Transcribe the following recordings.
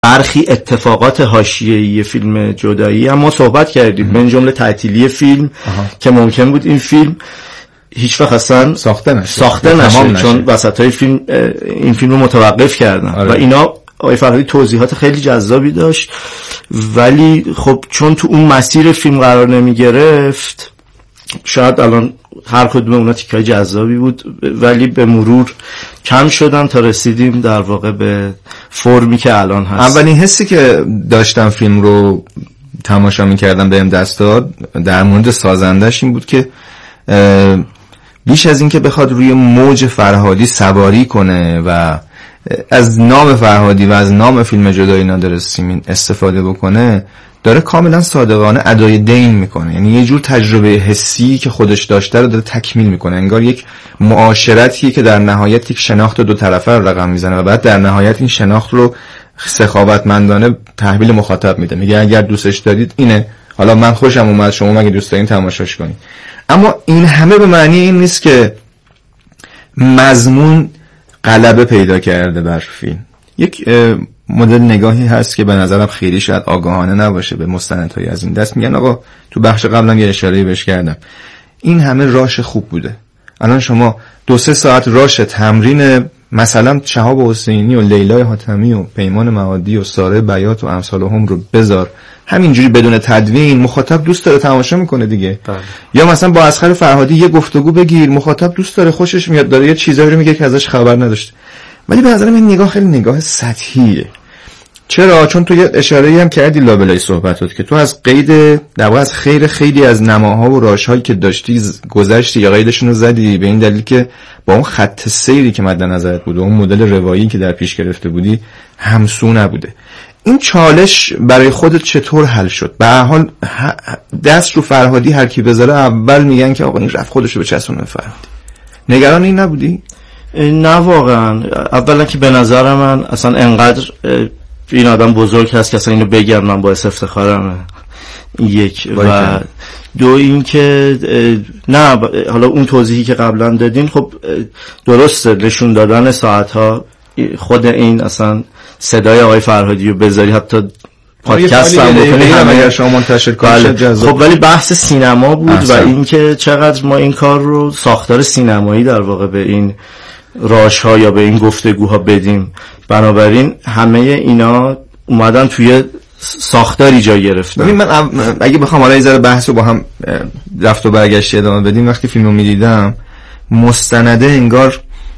برخی اتفاقات حاشیه‌ای فیلم جدایی هم ما صحبت کردیم، من جمله تعطیلی فیلم که ممکن بود این فیلم هیچ وقت اصلا ساخته نشه چون وسطای فیلم این فیلم رو متوقف کردن. و اینا آقای فرهادی توضیحات خیلی جذابی داشت، ولی خب چون تو اون مسیر فیلم قرار نمی گرفت شاید الان هر کدوم اونا تیکای جذابی بود ولی به مرور کم شدن تا رسیدیم در واقع به فرمی که الان هست. اولین حسی که داشتم فیلم رو تماشا می‌کردم بهم دست داد در مورد سازندش این بود که بیش از این که بخواد روی موج فرهادی سواری کنه و از نام فرهادی و از نام فیلم جدایی نادر سیمین استفاده بکنه، داره کاملا صادقانه ادای دین میکنه. یعنی یه جور تجربه حسی که خودش داشته رو داره تکمیل میکنه، انگار یک معاشرتی که در نهایت یک شناخت دو طرفه رو رقم میزنه و بعد در نهایت این شناخت رو سخاوتمندانه تحویل مخاطب میده، میگه اگر دوستش دارید اینه، حالا من خوشم اومد، شما مگه دوست دارین تماشاش کنید. اما این همه به معنی این نیست که مضمون غلبه پیدا کرده بر فیلم. یک مدل نگاهی هست که به نظرم خیلی شاید آگاهانه نباشه به مستندهای از این دست. میگن آقا تو بخش قبلا یه اشاره‌ای بهش کردم، این همه راش خوب بوده، الان شما 2-3 ساعت راش تمرین مثلا شهاب حسینی و لیلای حاتمی و پیمان معادی و ساره بیات و امثالهم رو بذار همینجوری بدون تدوین، مخاطب دوست داره تماشا میکنه دیگه. یا مثلا با اصغر فرهادی یه گفتگو بگیر، مخاطب دوست داره، خوشش میاد، داره یه چیزایی رو میگه که ازش خبر نداشته. ولی به نظرم این نگاه خیلی نگاه سطحیه. چرا؟ چون تو یه اشاره‌ای هم کردی لابلای صحبتات که تو از قید در واقع از خیر خیلی از نماها و راش‌هایی که داشتی گذشتی یا قیدشون رو زدی، به این دلیل که با اون خط سیری که مد نظرت بود و اون مدل روایی که در پیش گرفته بودی همسو نبوده. این چالش برای خودت چطور حل شد؟ به هر حال دست رو فرهادی هر کی بذاره اول میگن که آقا این رفت خودش رو بچسبونه فرهادی. نگران این نبودی؟ نه واقعا. اولا که به نظر من اصلا انقدر این آدم بزرگ هست که اصلا اینو بگم من باعث افتخارمه. یک و دو این که نه حالا اون توضیحی که قبلا دادین خب درسته، نشون دادن ساعتها خود این اصلا صدای آقای فرهادی رو بذاری حتی پادکست هم بکنی اگر شما منتشر کنید خب، ولی بحث سینما بود و این که چقدر ما این کار رو ساختار سینمایی در واقع به این راش‌ها یا به این گفتگوها بدیم. بنابراین همه اینا اومدن توی ساختاری جا گرفتن. ببین من اگه بخوام حالا یه ذره بحث رو با هم رفت و برگشتی ادامه بدیم، وقتی فیلمو می‌دیدم مستنده انگار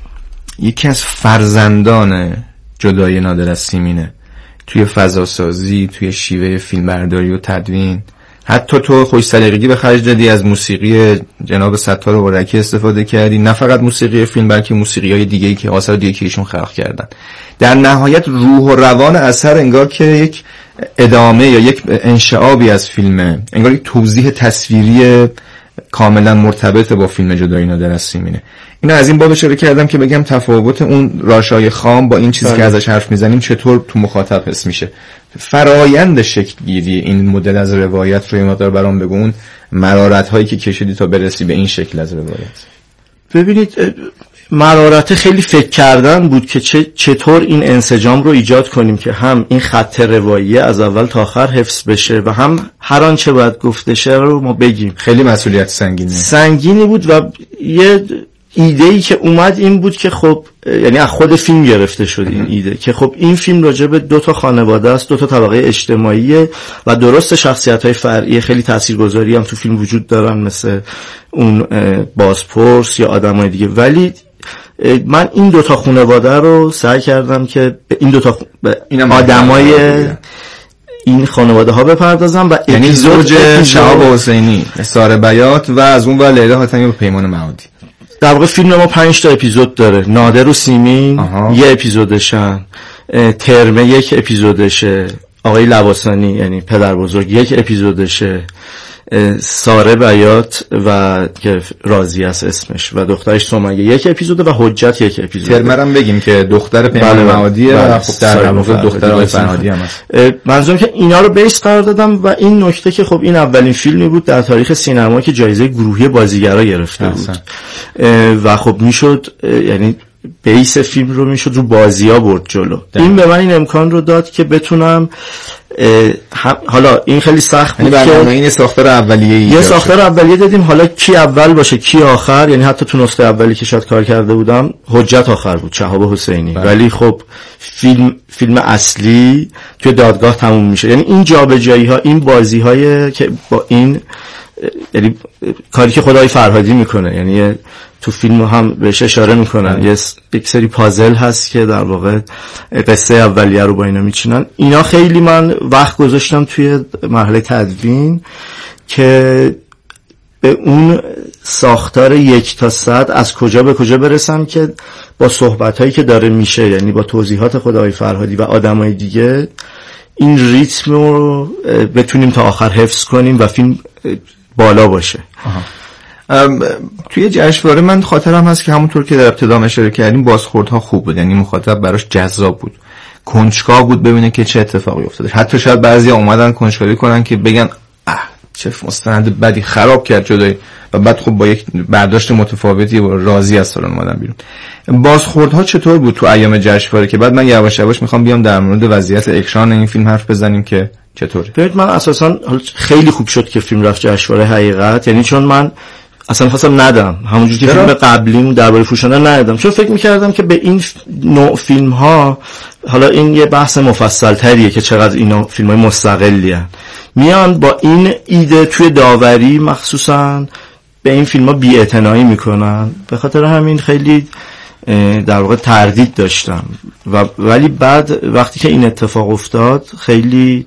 یکی از فرزندان جدایی نادر از سیمینه توی فضاسازی، توی شیوه فیلمبرداری و تدوین. حتی تو خوش سلیقگی به خرج دادی، از موسیقی جناب ستار اورکی استفاده کردی، نه فقط موسیقی فیلم بلکه موسیقی‌های دیگه‌ای که آثار دیگه که ایشون خلق کردن. در نهایت روح و روان اثر انگار که یک ادامه یا یک انشعابی از فیلمه، انگار یک توضیح تصویری کاملا مرتبط با فیلم جدایی نادر از سیمینه. اینو از این باب اشاره کردم که بگم تفاوت اون راشای خام با این چیزی که ازش حرف میزنیم چطور تو مخاطب حس میشه. فرایند شکل گیری این مدل از روایت رو یه مقدار برام بگو، اون مرارت هایی که کشیدی تا برسی به این شکل از روایت. ببینید مرارت خیلی فکر کردن بود که چطور این انسجام رو ایجاد کنیم که هم این خط روایی از اول تا آخر حفظ بشه و هم هر آنچه باید گفته شه رو ما بگیم. خیلی مسئولیت سنگینی بود و یه ایده‌ای که اومد این بود که خب یعنی از خود فیلم گرفته شد این ایده که خب این فیلم راجع به 2 تا خانواده است، 2 تا طبقه اجتماعی و درست شخصیت‌های فرعی خیلی تاثیرگذاری هم تو فیلم وجود دارن مثل اون بازپرس یا آدمای دیگه، ولی من این 2 تا خانواده رو سعی کردم که این 2 تا آدمای این خانواده ها بپردازم و یعنی زوج شهاب حسینی، ساره بیات و از اون ور لیلا حاتمی و پیمان معادی. در واقع فیلم ما 5 تا اپیزود داره. نادر و سیمین یه اپیزودشن، ترمه یک اپیزودشه، آقای لواسانی یعنی پدر بزرگ یک اپیزودشه، ساره بیات و که راضی است اسمش و دخترش سمیه یک اپیزوده و حجت یک اپیزوده. ترمرم بگیم که دختر پیمان معادیه و خب در واقع دختر آقای فرهادی هم هست. منظورم که اینا رو بیس قرار دادم و این نکته که خب این اولین فیلمی بود در تاریخ سینما که جایزه گروهی بازیگرا گرفته بود و خب میشد یعنی بیس فیلم رو میشد رو بازی‌ها برد جلو. این به من این امکان رو داد که بتونم حالا این خیلی سخت بود که این ساختار اولیه یه ساختار اولیه دادیم، حالا کی اول باشه کی آخر، یعنی حتی تو نسخه اولی که شاید کار کرده بودم حجت آخر بود، شهاب حسینی، ولی خب فیلم اصلی توی دادگاه تموم میشه. یعنی این جابجایی‌ها، این بازی‌های که با این، یعنی کاری که خدای فرهادی میکنه، یعنی تو فیلم هم بهش اشاره میکنن، یک سری پازل هست که در واقع قصه اولیه رو با اینا میچینن. اینا خیلی من وقت گذاشتم توی مرحله تدوین که به اون ساختار 1 تا 100 از کجا به کجا برسم که با صحبتایی که داره میشه، یعنی با توضیحات خدای فرهادی و آدمای دیگه، این ریتم رو بتونیم تا آخر حفظ کنیم و فیلم بالا باشه. توی جشنواره من خاطرم هست که همونطور که در ابتدا اشاره کردیم بازخوردها خوب بود، یعنی مخاطب براش جذاب بود، کنجکاو بود ببینه که چه اتفاقی افتاده. حتی شاید بعضیا اومدن کنجکاوی کنن که بگن چه مستند بدی خراب کرد جدایی، و بعد خب با یک برداشت متفاوتی راضی از سالن اومدن بیرون. بازخوردها چطور بود تو ایام جشنواره؟ که بعد من یواش یواش میخوام بیام در مورد وضعیت اکران این فیلم حرف بزنیم که چطوره. ببینید من اساسا خیلی خوب شد که فیلم رفت جشنواره حقیقت، یعنی چون من اصلا خواستم ندم، همونجوری که فیلم قبلیم درباره فروشنده ندادم، چون فکر می‌کردم که به این نوع فیلم‌ها، حالا این یه بحث مفصل تریه که چقدر اینا فیلم‌های مستقلی هستن، میان با این ایده توی داوری مخصوصاً به این فیلم‌ها بی‌اعتنایی میکنن. به خاطر همین خیلی در واقع تردید داشتم ولی بعد وقتی که این اتفاق افتاد خیلی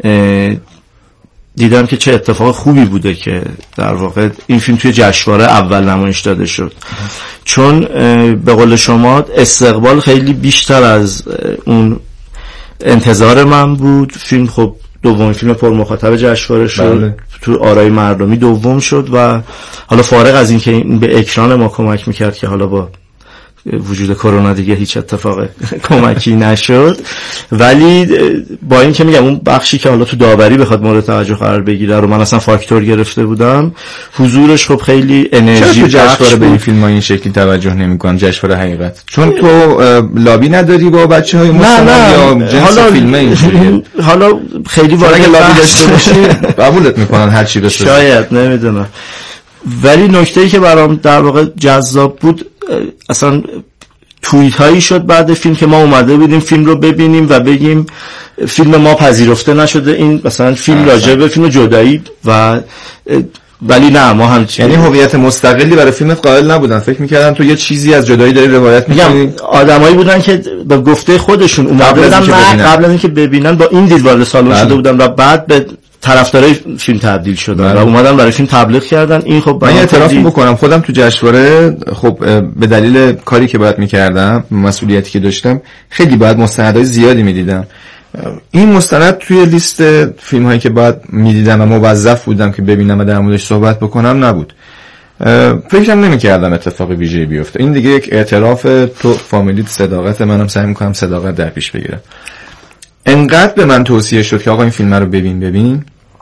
دیدم که چه اتفاق خوبی بوده که در واقع این فیلم توی جشنواره اول نمایش داده شد، چون به قول شما استقبال خیلی بیشتر از اون انتظار من بود. فیلم خب دومین فیلم پر مخاطب جشنواره شد. بله. تو آرای مردمی دوم شد و حالا فارغ از این که این به اکران ما کمک میکرد که حالا با وجود کرونا دیگه هیچ اتفاق کمکی نشد، ولی با این که میگم اون بخشی که حالا تو داوری بخواد مورد توجه قرار بگیره رو من اصلا فاکتور گرفته بودم، حضورش خب خیلی انرژی تو جشنواره به این فیلم‌ها این شکلی توجه نمی‌کنن جشنواره حقیقت، چون تو لابی نداری با بچه‌های مستند یا جنس فیلمه اینجوریه. حالا خیلی وارد لابی داشته باشی قبولت می‌کنن هر چی بسازی، شاید نمیدونم. ولی نکته‌ای که برام در واقع جذاب بود، اصلا توییت هایی شد بعد فیلم که ما اومده بودیم فیلم رو ببینیم و بگیم فیلم ما پذیرفته نشده، این مثلا فیلم راجع به فیلم جدایی، و ولی نه ما همچنین، یعنی هویت مستقلی برای فیلمت قائل نبودن، فکر می‌کردن تو یه چیزی از جدایی داری روایت می‌کنی. آدمایی بودن که به گفته خودشون اومده بودن قبل از اینکه ببینن با این دید وارد سالن شده بودن و بعد به طرفدارای فیلم تبدیل شدن و اومدن برای فیلم تبلیغ کردن. این خب من اعتراف بکنم خودم تو جشنواره خب به دلیل کاری که باید می‌کردم، مسئولیتی که داشتم، خیلی باید مستندهای زیادی می‌دیدم. این مستند توی لیست فیلم‌هایی که باید می‌دیدم و موظف بودم که ببینم و در موردش صحبت بکنم نبود. فکرم نمی‌کردم اتفاق ویژه‌ای بیفته. این دیگه یک اعتراف تو فامیلی صداقت منم، سعی می‌کنم صداقت در پیش بگیرم. انقدر به من توصیه شد که آقا این فیلم رو ببین،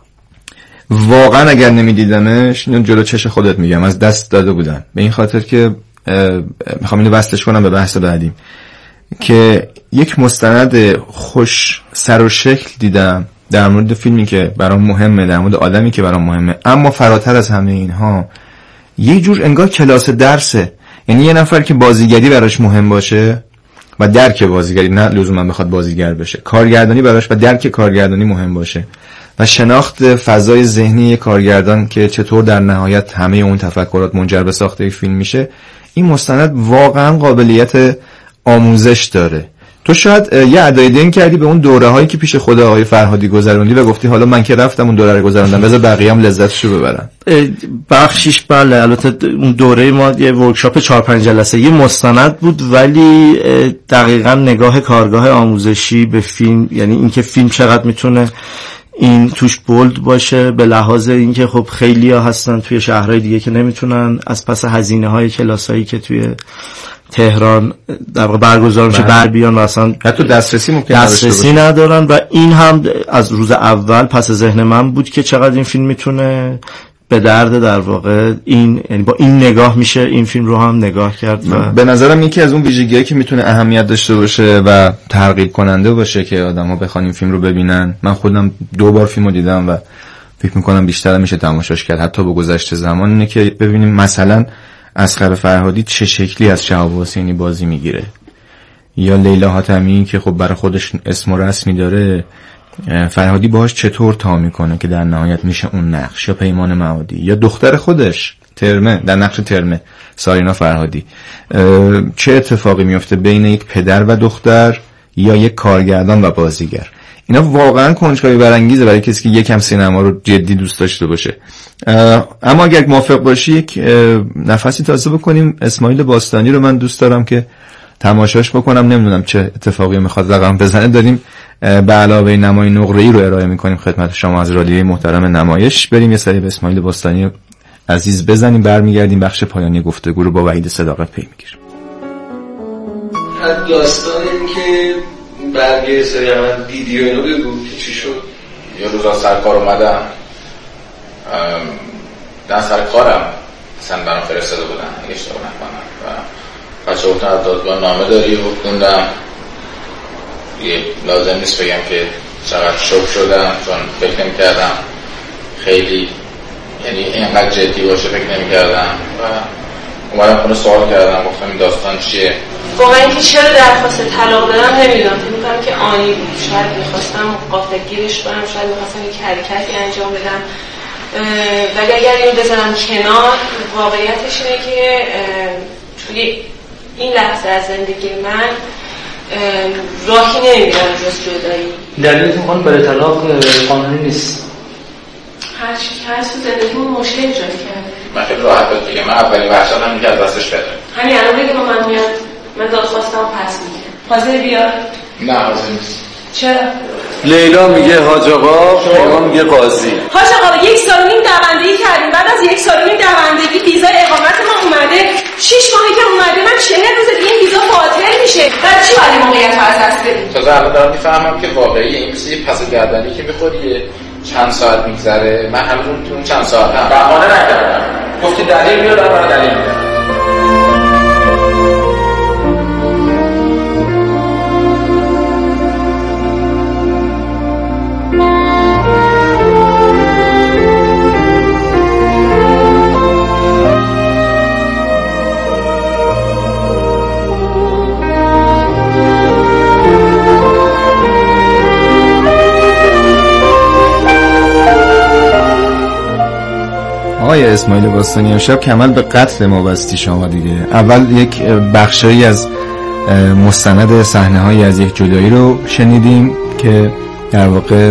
واقعا اگر نمیدیدمش اینو جلو چش خودت میگم از دست داده بودم، به این خاطر که میخوام اینو وصلش کنم به بحث بعدیم، که یک مستند خوش سر و شکل دیدم در مورد فیلمی که برام مهمه، در مورد آدمی که برام مهمه، اما فراتر از همه اینها یه جور انگار کلاس درسه. یعنی یه نفر که بازیگری براش مهم باشه و درک بازیگری، نه لزوما بخواد بازیگر بشه، کارگردانی براش و درک کارگردانی مهم باشه و شناخت فضای ذهنی کارگردان که چطور در نهایت همه اون تفکرات منجر به ساخته فیلم میشه، این مستند واقعا قابلیت آموزش داره. تو شاید یه ادای دین کردی به اون دوره هایی که پیش خود آقای فرهادی گذروندی و گفتی حالا من که رفتم اون دوره رو گذروندم بذار بقیه هم لذتشو ببرن. بخشیش بله، البته اون دوره ما یه ورکشاپ 4-5 جلسه یه مستند بود، ولی دقیقاً نگاه کارگاه آموزشی به فیلم، یعنی اینکه فیلم چقدر میتونه این توش بولد باشه، به لحاظ اینکه خب خیلی ها هستن توی شهرهای دیگه که نمیتونن از پس هزینه های کلاسایی که توی تهران در واقع برگزار میشه بر بیان و اصلا حتی دسترسی ندارن، و این هم از روز اول پس ذهن من بود که چقدر این فیلم میتونه به درد در واقع این، یعنی با این نگاه میشه این فیلم رو هم نگاه کرد. و به نظرم یکی از اون ویژگی‌هایی که میتونه اهمیت داشته باشه و ترغیب کننده باشه که آدم‌ها بخوان این فیلم رو ببینن، من خودم 2 بار فیلمو دیدم و فکر می‌کنم بیشتر میشه تماشاش کرد حتی با گذشت زمان، اینه که ببینیم مثلا اصغر فرهادی چه شکلی از شهاب حسینی بازی میگیره، یا لیلا حاتمی که خب برای خودش اسم و رسمی داره، فرهادی باهاش چطور تا میکنه که در نهایت میشه اون نقش، یا پیمان معادی یا دختر خودش ترمه در نقش ترمه سارینا فرهادی، چه اتفاقی میفته بین یک پدر و دختر یا یک کارگردان و بازیگر. اینا واقعا کنجکاوی برانگیزه برای کسی که یکم سینما رو جدی دوست داشته باشه. اما اگر موافق باشی یک نفسی تازه بکنیم. اسماعیل باستانی رو من دوست دارم که تماشاش بکنم، نمیدونم چه اتفاقی میخواد رقم بزنه. داریم به علاوه نمای نقره‌ای رو ارائه میکنیم خدمت شما از رادیوی محترم نمایش. بریم یه سری به اسماعیل باستانی عزیز بزنیم، برمیگردیم بخش پایانی گفتگو رو با وحید صداقت پی میگیریم. داستان این که برگه سری من دیدی و اینو بگو که چی شد. یه روز از سر کار اومدم، در سر کارم اصلا برام فرستاده بودن اگه اشتباه نکنم و بچه گفتن از دادگاه نامه داری و خوندم. یه لازم نیست بگم که چقدر شوک شدم، چون فکر نمی کردم خیلی یعنی اینقدر جدی باشه، فکر نمی کردم و اومدم خونه سوال کردم، گفتم این داستان چیه. با من که چرا درخواست طلاق دادم نمیدونم، فکر می‌کنم که آنی بود، شاید می‌خواستم غافلگیرش کنم، شاید می‌خواستم یک حرکتی انجام بدم، ولی اگر اینو بذارم کنار، واقعیتش اینه که توی این لحظه از زندگی من راهی نمی‌بینم جز جدایی. دلیلتون خانم برای طلاق قانونی نیست؟ هر چی که هست تو زندگیمون مشکل ایجاد کرده. من خیلی راحت بگم، من اولین وحشتم اینه که از دستش بده. همین الان بگم من میاد، من دادخواستم پس میگم. حاضر بیار؟ نه حاضر نیست. چرا؟ لیلا میگه حاج آقا، پیمان میگه قاضی. حاج آقا 1 سال و نیم دوندگی کردیم، بعد از 1 سال و نیم دوندگی ویزای اقامت ما اومده، 6 ماهی که اومده، من 40 روز دیگه این ویزا باطل میشه. بعد چی باید موقعیت رو از دست بدیم؟ تازه الان دارم میفهمم که واقعی این مثل یه پس گردنی که میخوری چند ساعت میگذره. من همون تو چند ساعت هم بهانه نکردم، گفتی دلیل بیار، برای دلیل بیار. آقای اسماعیل باستانی، امشب کمال به قتل ما بستی شما دیگه. اول یک بخشایی از مستند صحنه‌هایی از یک جدایی رو شنیدیم که در واقع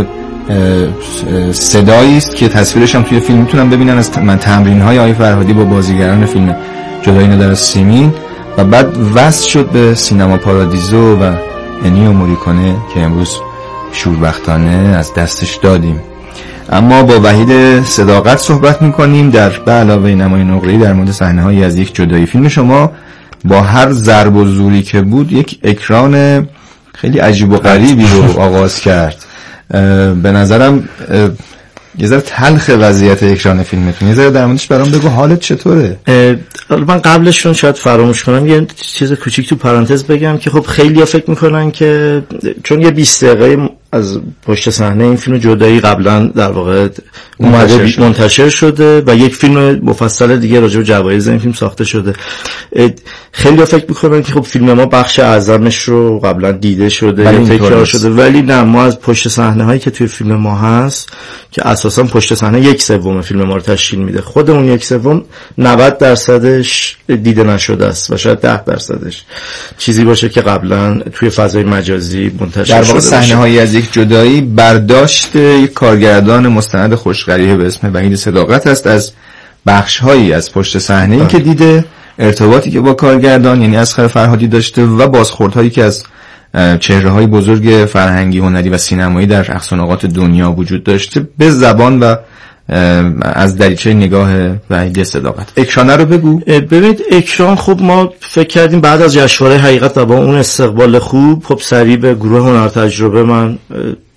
صدایی است که تصویرش هم توی فیلم میتونم ببینن از تمرین‌های آقای فرهادی با بازیگران فیلم جدایی در سیمین، و بعد وصل شد به سینما پارادیزو و انیو موریکونه که امروز شوربختانه از دستش دادیم. اما با وحید صداقت صحبت میکنیم در به علاوه نمای نقره‌ای در مورد صحنه‌هایی از یک جدایی. فیلم شما با هر ضرب و زوری که بود یک اکران خیلی عجیب و غریبی رو آغاز کرد. به نظرم یه ذره تلخ وضعیت اکران فیلمتون، یه ذره در موردش برام بگو حالت چطوره؟ من قبلشون شاید فراموش کنم یه چیز کوچیک تو پرانتز بگم که خب خیلی‌ها فکر میکنن که چون یه 20 دقیقه از پشت صحنه این فیلم جدایی قبلا در واقع اومده منتشر شده و یک فیلم مفصل دیگه راجع به جوایز این فیلم ساخته شده، خیلی‌ها فکر میکنن که خب فیلم ما بخش اعظمش رو قبلا دیده شده یا تکرار شده، ولی نه، ما از پشت صحنه هایی که توی فیلم ما هست که اساسا پشت صحنه 1/3 فیلم ما رو تشکیل میده، خود اون 1/3 90% دیده نشده است و شاید 10% چیزی باشه که قبلا توی فضای مجازی منتشر شده. در واقع صحنه‌هایی از یک جدایی برداشت یک کارگردان مستند خوش‌قریحه به اسم وحید صداقت است از بخش‌هایی از پشت صحنه‌ای که دیده، ارتباطی که با کارگردان یعنی اصغر فرهادی داشته و بازخوردهایی که از چهره‌های بزرگ فرهنگی، هنری و سینمایی در اقصانقاط دنیا وجود داشته به زبان و از دریچه نگاه وحید صداقت. اکرانه رو بگو. ببینید اکران، خب ما فکر کردیم بعد از جشنواره حقیقت و با اون استقبال خوب خب سریع به گروه هنر تجربه من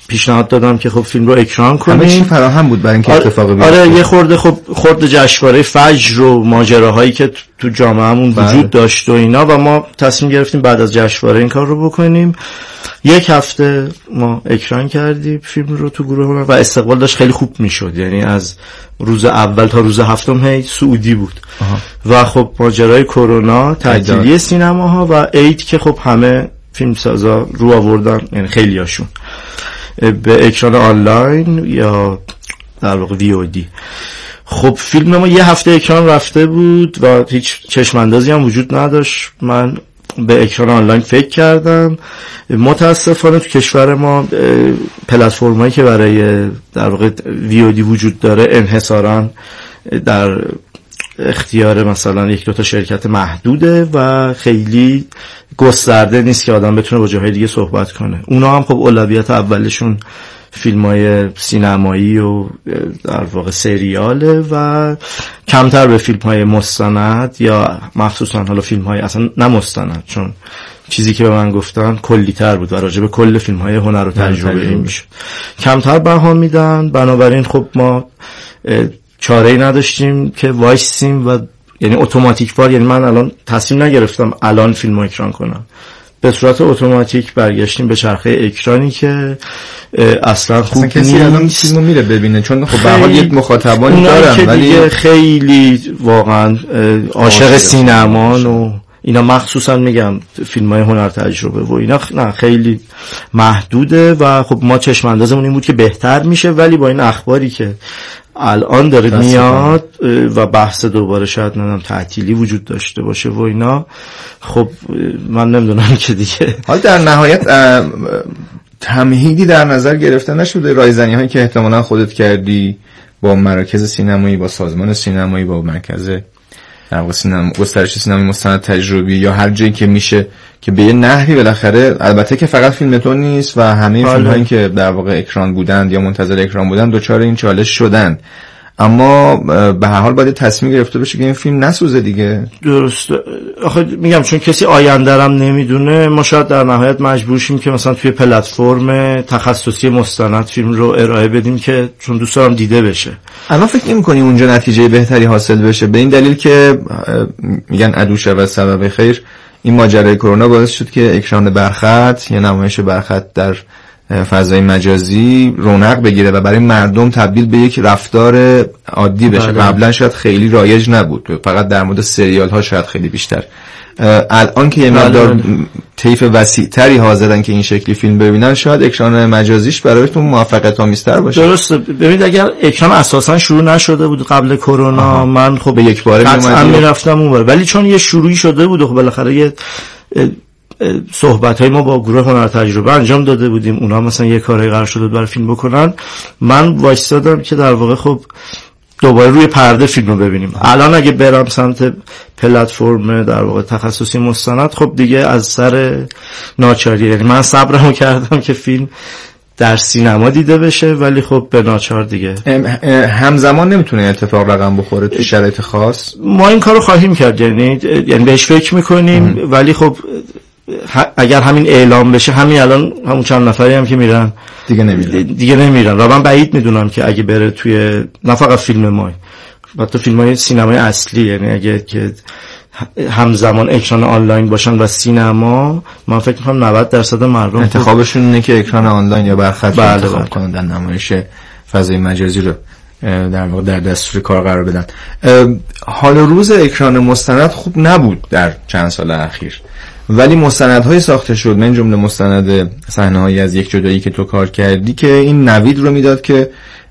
پیشنهاد دادم که خب فیلم رو اکران کنیم. همه چی فراهم بود برای اینکه اتفاقی بیفته. آره یه خورده جشنواره فجر و ماجراهایی که تو جامعهمون وجود داشت و اینا و ما تصمیم گرفتیم بعد از جشنواره این کار رو بکنیم. یک هفته ما اکران کردیم فیلم رو تو گروه هنر و استقبال داشت خیلی خوب میشد، یعنی از روز اول تا روز هفتم هی سعودی بود. و خب ماجرای کرونا، تعطیلی سینماها و عید که خب همه فیلمسازا رو آوردن، یعنی خیلیاشون به اکران آنلاین یا در واقع VOD. خب فیلم ما یه هفته اکران رفته بود و هیچ چشماندازی هم وجود نداشت. من به اکران آنلاین فکر کردم. متاسفانه تو کشور ما پلتفرمایی که برای در واقع VOD وجود داره انحصاراً در اختیار مثلا یک دو تا شرکت محدوده و خیلی گسترده نیست که آدم بتونه با جاهای دیگه صحبت کنه. اونا هم خب اولویت اولشون فیلم‌های سینمایی و در واقع سریاله و کمتر به فیلم‌های مستند یا مخصوصا حالا فیلم‌های اصلا نه مستند، چون چیزی که به من گفتن کلی‌تر بود و راجع به کل فیلم‌های هنر و تجربه میشد کمتر بها میدن. بنابراین خب ما چاره‌ای نداشتیم که وایسیم و یعنی اتوماتیک وار، یعنی من الان تصمیم نگرفتم الان فیلمو اکران کنم، به صورت اتوماتیک برگشتیم به چرخه اکرانی که اصلا خوب نیست. کسی الان فیلمو میره ببینه چون خب به هر حال یک مخاطبانی دارن ولی خیلی واقعا عاشق سینمان و اینا، مخصوصا میگم فیلم‌های هنر تجربه و اینا نه خیلی محدوده و خب ما چشم اندازمون این بود که بهتر میشه، ولی با این اخباری که الان داره میاد و بحث دوباره شاید ندم تعطیلی وجود داشته باشه و اینا، خب من نمیدونم که دیگه. حالا در نهایت تمهیدی در نظر گرفته نشده؟ رایزنی هایی که احتمالا خودت کردی با مراکز سینمایی، با سازمان سینمایی، با مرکز در واقع گسترش سینمایی مستند تجربی یا هر جایی که میشه که به یه نحوی بالاخره، البته که فقط فیلم تو نیست و همه فیلم‌هایی که در واقع اکران بودند یا منتظر اکران بودند دوچار این چالش شدن، اما به هر حال باید تصمیم گرفته بشه که این فیلم نسوزه دیگه. درست. آخه میگم چون کسی آینده‌رم نمیدونه، ما شاید در نهایت مجبور شیم که مثلا توی پلتفرم تخصصی مستند فیلم رو ارائه بدیم که چون دوست دارم دیده بشه. الان فکر نمی‌کنی اونجا نتیجه بهتری حاصل بشه؟ به این دلیل که میگن عدو شود سبب خیر. این ماجرای کرونا باعث شد که اکران برخط یا نمایش برخط در فضای مجازی رونق بگیره و برای مردم تبدیل به یک رفتار عادی بشه. قبلا شاید خیلی رایج نبود، فقط در مورد سریال ها شاید خیلی بیشتر. الان که یه مقدار طیف وسیع‌تری حاضرن که این شکلی فیلم ببینن، شاید اکران مجازیش برایتون موفقیت آمیزتر باشه. درسته. ببینید اگر اکران اساسا شروع نشده بود قبل کرونا، من خب به یک باره میرفتم اونور، ولی چون یه شروعی شده بود و خب بالاخره یه صحبت‌های ما با گروه هنر تجربه انجام داده بودیم، اونا مثلا یه کاری قرار شده برای فیلم بکنن، من وایسادم که در واقع خب دوباره روی پرده فیلم رو ببینیم. الان اگه برم سمت پلتفرم در واقع تخصصی مستند، خب دیگه از سر ناچاری، یعنی من صبرمو کردم که فیلم در سینما دیده بشه، ولی خب به ناچار دیگه همزمان نمیتونه اتفاق رقم بخوره تو شرایط خاص. ما این کارو خواهیم کرد، یعنی بهش فکر میکنیم، ولی خب اگر همین اعلام بشه، همین الان همون چند نفری هم که میرن دیگه نمیرن و من بعید میدونم که اگه بره توی نه فقط فیلم ما، حتی فیلم‌های سینمای اصلی، یعنی اگه که همزمان اکران آنلاین باشن و سینما، من فکر می‌کنم 90% مردم انتخابشون اینه که اکران آنلاین یا برخط انتخاب کنن، در نمایش فضای مجازی رو در واقع در دستور کار قرار بدن. حال روز اکران مستند خوب نبود در چند سال اخیر، ولی مستندهای ساخته شد، من جمله مستند صحنه‌هایی از یک جدایی که تو کار کردی، که این نوید رو میداد که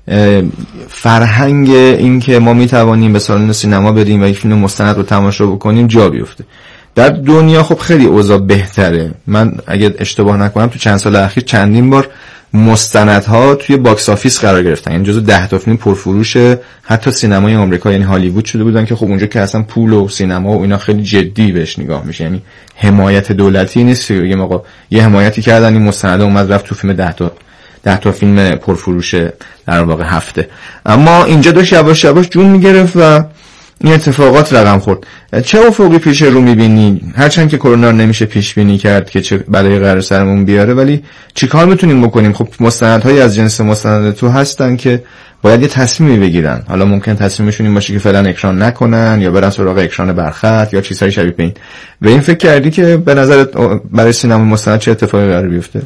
فرهنگ این که ما میتوانیم به سالن سینما بریم و یک فیلم مستند رو تماشا بکنیم جا بیفته. در دنیا خب خیلی اوضاع بهتره. من اگه اشتباه نکنم تو چند سال اخیر چندین بار مستندها توی باکس آفیس قرار گرفتن، یعنی جزو 10 تا فیلم پرفروش حتی سینمای آمریکا، یعنی هالیوود شده بودن که خب اونجا که اصلا پول و سینما و اینا خیلی جدی بهش نگاه میشه، یعنی حمایت دولتی نیست. بگیم آقا یه حمایتی کردن، این مستند اومد رفت تو فیلم 10 تا فیلم پرفروش در واقع هفته. اما اینجا داشت یواش یواش جون میگرفت و این اتفاقات رقم خورد. چه افقی پیش رو میبینی؟ هرچند که کرونا نمیشه پیش بینی کرد که چه بلایی قرار سرمون بیاره، ولی چیکار میتونیم بکنیم؟ خب مستندهای از جنس مستند تو هستن که باید یه تصمیمی بگیرن. حالا ممکن تصمیمشون این باشه که فعلا اکران نکنن یا برن سراغ اکران برخط یا چیزهای شبیه به این. و این فکر کردی که به نظرت برای سینما مستند چه اتفاقی قرار بیفته؟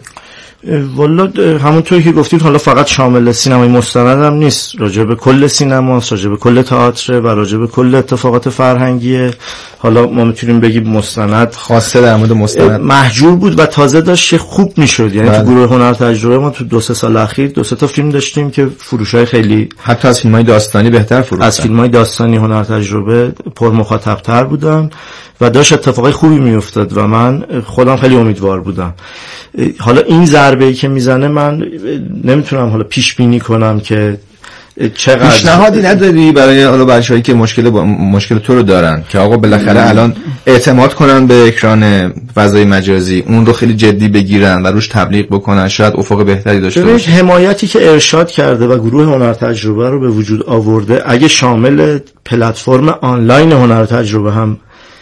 والا همونطوری که گفتید حالا فقط شامل سینمای مستند هم نیست، راجع به کل سینما، راجع به کل تئاتر و راجع به کل اتفاقات فرهنگی. حالا ما میتونیم بگیم مستند خاصه در مورد مستند محجور بود و تازه داشت خوب میشد. یعنی تو گروه هنر تجربه ما تو 2-3 سال اخیر 2-3 تا فیلم داشتیم که فروشای خیلی حتی از فیلم‌های داستانی بهتر فروختن. از فیلم‌های داستانی هنر تجربه پر مخاطب‌تر بودن و داشت اتفاقای خوبی میافتاد و من خودم خیلی امیدوار بودم. حالا این ضربه‌ای که میزنه من نمیتونم حالا پیش بینی کنم که چقدر. پیشنهادی نداری برای حالا بچه‌هایی که مشکل تو رو دارن که آقا بالاخره الان اعتماد کنن به اکران فضای مجازی، اون رو خیلی جدی بگیرن و روش تبلیغ بکنن، شاید افق بهتری داشته باشه؟ حمایتی که ارشاد کرده و گروه هنر تجربه رو به وجود آورده اگه شامل پلتفرم آنلاین هنر تجربه هم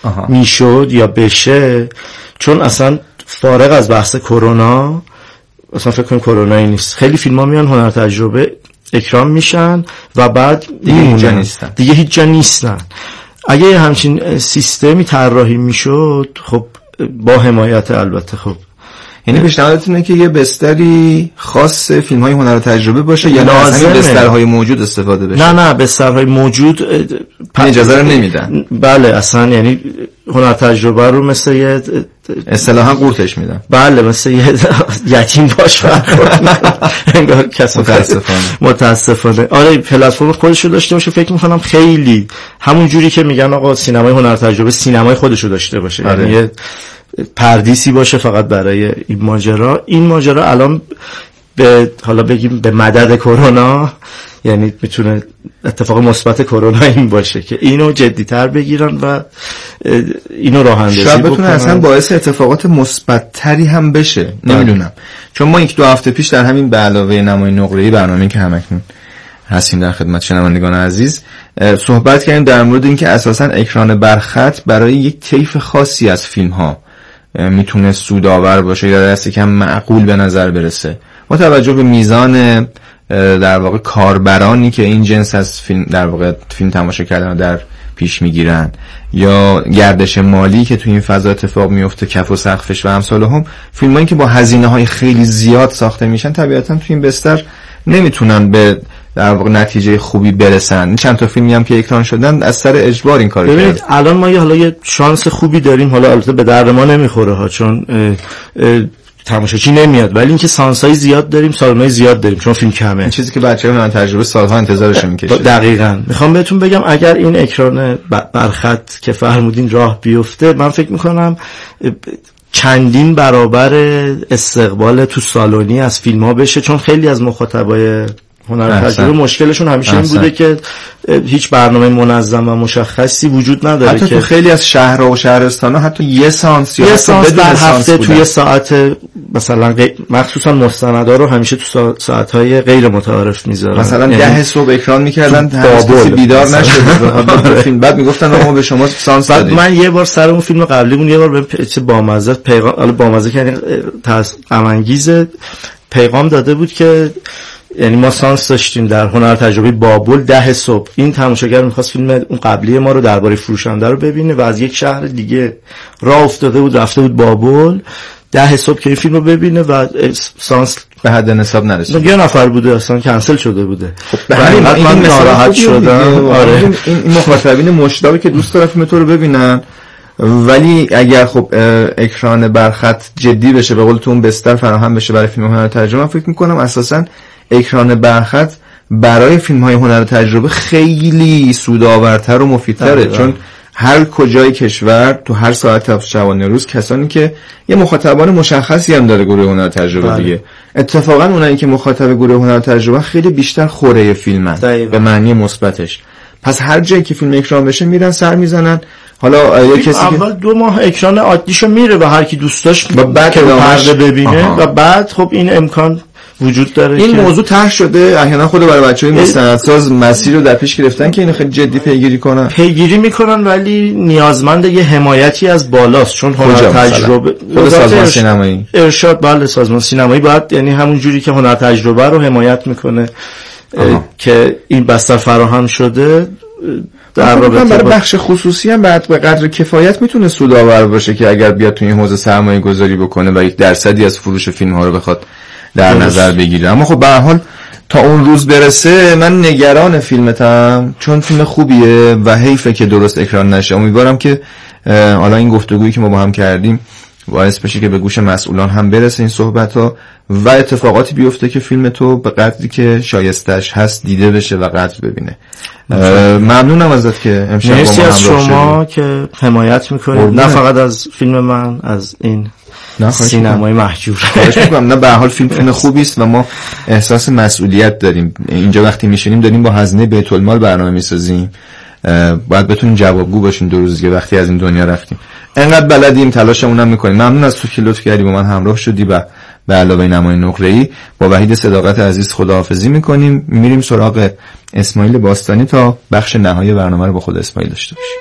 میشد یا بشه، چون اصلا فارغ از بحث کرونا، اصلا فکر کنم کرونایی نیست، خیلی فیلم‌ها میان هنر تجربه اکرام میشن و بعد دیگه هیچ جا نیستن. اگه همچین سیستمی طراحی میشد، خب با حمایت البته، خب یعنی پیشنهادت اینه که یه بستری خاص فیلم‌های هنر تجربه باشه یا نه اصلا بسترهای موجود استفاده بشه؟ نه بسترهای موجود اجازه رو نمیدن. بله اصلا، یعنی هنر تجربه رو مثل یه اصطلاحاً قورتش میدن. بله مثل یه یتیم باش انگار کسی متاسفانه. آره پلتفرم خودش رو داشته باشه، فکر می‌کنم خیلی همون جوری که میگن آقا سینمای هنر تجربه سینمای خودش رو داشته باشه. آره. یعنی پردیسی باشه فقط برای این ماجرا الان به حالا بگیم به مدد کرونا، یعنی میتونه اتفاق مثبت کرونا این باشه که اینو جدی‌تر بگیرن و اینو راه اندازی بکنن. شاید بتونه اصلا باعث اتفاقات مثبت‌تری هم بشه، نمیدونم. چون ما 1-2 هفته پیش در همین به علاوه نمای نقره‌ای برنامه‌ای که همکنون هستیم در خدمت شنوندگان عزیز صحبت کردیم در مورد اینکه اساساً اکران برخط برای یک طیف خاصی از فیلم‌ها میتونه سودآور باشه یا دست کم معقول به نظر برسه، با توجه به میزان در واقع کاربرانی که این جنس از فیلم در واقع فیلم تماشا کردن در پیش میگیرن یا گردش مالی که تو این فضا اتفاق میفته، کف و سقفش و امثال هم. فیلمایی که با هزینه‌های خیلی زیاد ساخته میشن طبیعتاً تو این بستر نمیتونن به در واقع نتیجه خوبی برسن. چند تا فیلمی هم که اکران شدن از سر اجبار این کارو کردن. الان ما یه شانس خوبی داریم، حالا البته به درد ما نمیخوره ها، چون تماشاچی نمیاد، ولی اینکه سانسای زیاد داریم، سالن‌های زیاد داریم، چون فیلم کمه. این چیزی که بچه‌ها من تجربه سالها انتظارش می‌کشن. دقیقاً. میخوام بهتون بگم اگر این اکران برخط که فرمودین راه بیفته، من فکر می‌کنم چندین برابر استقبال تو سالونی از فیلم‌ها بشه، چون خیلی از مخاطبای هنر تجربه مشکلشون همیشه این بوده که هیچ برنامه منظم و مشخصی وجود نداره. حتی که تو خیلی از شهرها و شهرستان‌ها حتی یه سانس در هفته توی ساعت مثلا مخصوصا مستندها رو همیشه تو ساعت‌های غیر متعارف میذارن. مثلا 10 صبح اکران می‌کردن تا کسی بیدار نشده فیلم، بعد میگفتن ما به شما سانس دادیم. من یه بار سر اون فیلم قبلیمون یه بار به چه بامزه پیغام، بامزه که غم انگیزه، پیغام داده بود که یعنی ما سانس داشتیم در هنر تجربه بابل 10 صبح. این تماشاگر می‌خواست فیلم اون قبلی ما رو درباره فروشنده رو ببینه و از یک شهر دیگه راه افتاده بود رفته بود بابل 10 صبح که این فیلم رو ببینه و سانس به حد نصاب نرسید. یه نفر بوده اصلا کنسل شده بوده. خب به همین من ناراحت شدم. آره این مخاطبین مشتاقی که دوست دارن فیلم تو رو ببینن، ولی اگر خب اکران برخط جدی بشه، به قول تو اون بستر فراهم بشه برای فیلم هنر تجربه، من فکر می‌کنم اساساً اکران برخط برای فیلم‌های هنر تجربه خیلی سودآورتر و مفیدتره، چون هر کجای کشور تو هر ساعت شبانه روز کسانی که یه مخاطبان مشخصی هم داره گروه هنر تجربه دیگه، اتفاقا اونایی که مخاطب گروه هنر تجربه خیلی بیشتر خوره فیلمن به معنی مثبتش. پس هر جایی که فیلم اکران بشه میرن سر میزنن. حالا یه کسی اول 2 ماه اکران عادیشو میره و هر کی دوست داشت بعد که پرده ببینه و بعد خب این امکان وجود داره. این موضوع طرح شده احیانا خود برای بچهای مستندساز مسیر رو در پیش گرفتن که اینو خیلی جدی پیگیری میکنن ولی نیازمند یه حمایتی از بالاست، چون هنر تجربه خود سازمان سینمایی ارشاد بله سازمان سینمایی باید یعنی همون جوری که هنر تجربه رو حمایت میکنه که این بستر فراهم شده در رابطه برای بخش خصوصی هم بعد به قدر کفایت میتونه سودآور باشه که اگر بیاد توی این حوزه سرمایه گذاری بکنه و 1% از فروش فیلم ها رو بخواد در نظر بگیره. اما خب به هر حال تا اون روز برسه من نگران فیلمتم، چون فیلم خوبیه و حیفه که درست اکران نشه. امیدوارم که حالا این گفتگویی که ما با هم کردیم باعث بشه که به گوش مسئولان هم برسه این صحبت‌ها و اتفاقاتی بیفته که فیلم تو به قدری که شایستش هست دیده بشه و قدر ببینه. ممنونم ازت که امشب با ما همراه از شما که حمایت میکنید، نه فقط از فیلم من، از این سینمای محجور. خواهش میکنم. نه به هر حال فیلم خوبی است و ما احساس مسئولیت داریم. اینجا وقتی میشینیم داریم با هزینه بیت المال برنامه میسازیم، باید بتونیم جوابگو باشیم دو روز که وقتی از این دنیا رفتیم. انقدر بلدیم تلاشمون هم میکنیم. ممنون از تو که لطف کردی با من همراه شدی و به علاوه نمای نقره‌ای با وحید صداقت عزیز خداحافظی میکنیم. میریم سراغ اسماعیل باستانی تا بخش نهایی برنامه رو با خود اسماعیل داشته باشیم.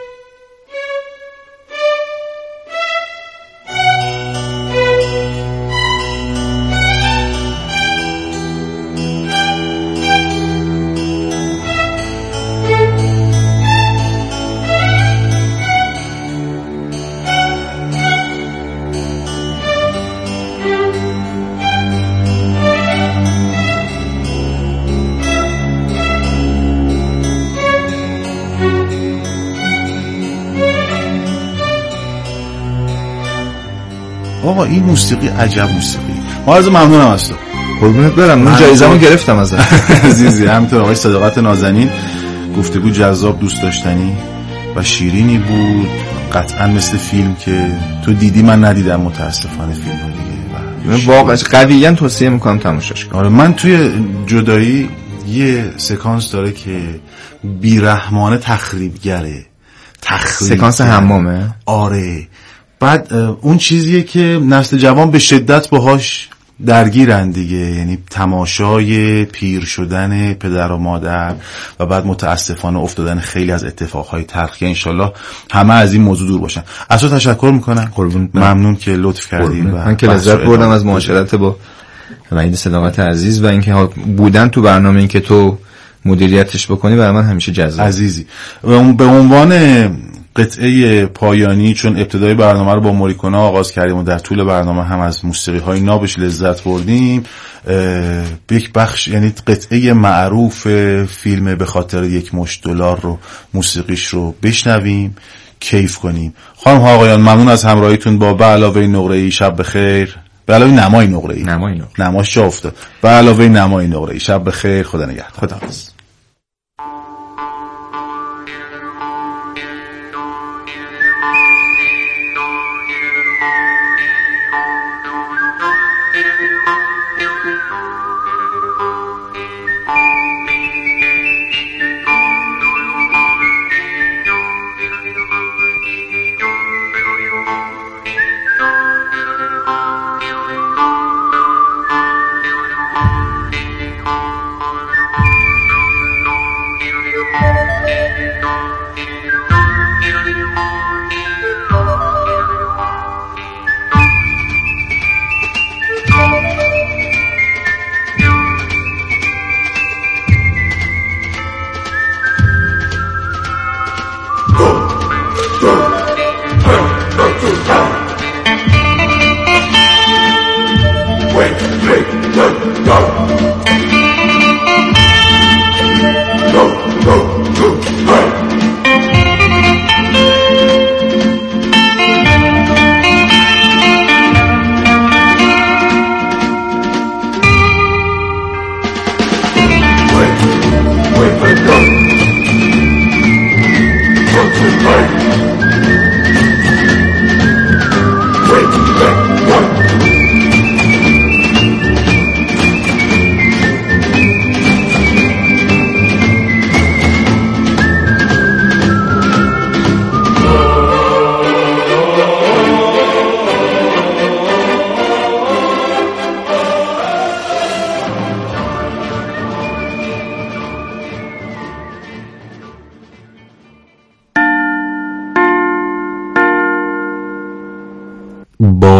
آقا این موسیقی عجب موسیقی. معرض ممنونم از تو. قربونت برم. من جایزه‌مو گرفتم ازت. عزیزی همینطور. آقای صداقت نازنین، گفتگو جذاب، دوست داشتنی و شیرینی بود. قطعا مثل فیلم که تو دیدی من ندیدم متاسفانه فیلم دیگه. من واقعا قویاً توصیه میکنم تماشاش کنی. آره من توی جدایی یه سکانس داره که بیرحمانه تخریبگره. سکانس حمامه. آره. بعد اون چیزیه که نسل جوان به شدت باهاش درگیرن دیگه، یعنی تماشای پیر شدن پدر و مادر و بعد متاسفانه افتادن خیلی از اتفاقهای تلخ. انشالله همه از این موضوع دور باشن. از تو تشکر میکنم. ممنون که لطف کردی. من که لذت بردم از معاشرت با وحید صداقت عزیز و اینکه بودن تو برنامه، این که تو مدیریتش بکنی برای من همیشه جذاب. عزیزی به عنوان قطعه پایانی، چون ابتدای برنامه رو با موریکونا آغاز کردیم و در طول برنامه هم از موسیقی های نابش لذت بردیم، یک بخش یعنی قطعه معروف فیلم به خاطر یک مشت دلار رو موسیقیش رو بشنویم، کیف کنیم. خانم ها آقایان ممنون از همراهیتون با به علاوه نقره‌ای. شب بخیر. به علاوه نمای نقره‌ای. نماش جا افتاد. به علاوه نمای نقره‌ای. شب بخیر. خدا نگهدار. خداحافظ.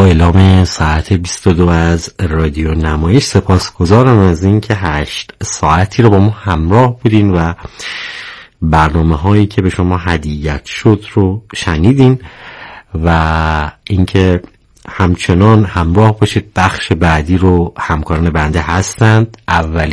اعلام ساعت 22 از رادیو نمایش سپاسگزارم از اینکه 8 ساعتی رو با ما همراه بودین و برنامه هایی که به شما هدیت شد رو شنیدین و اینکه همچنان همراه باشید. بخش بعدی رو همکاران بنده هستند. اولی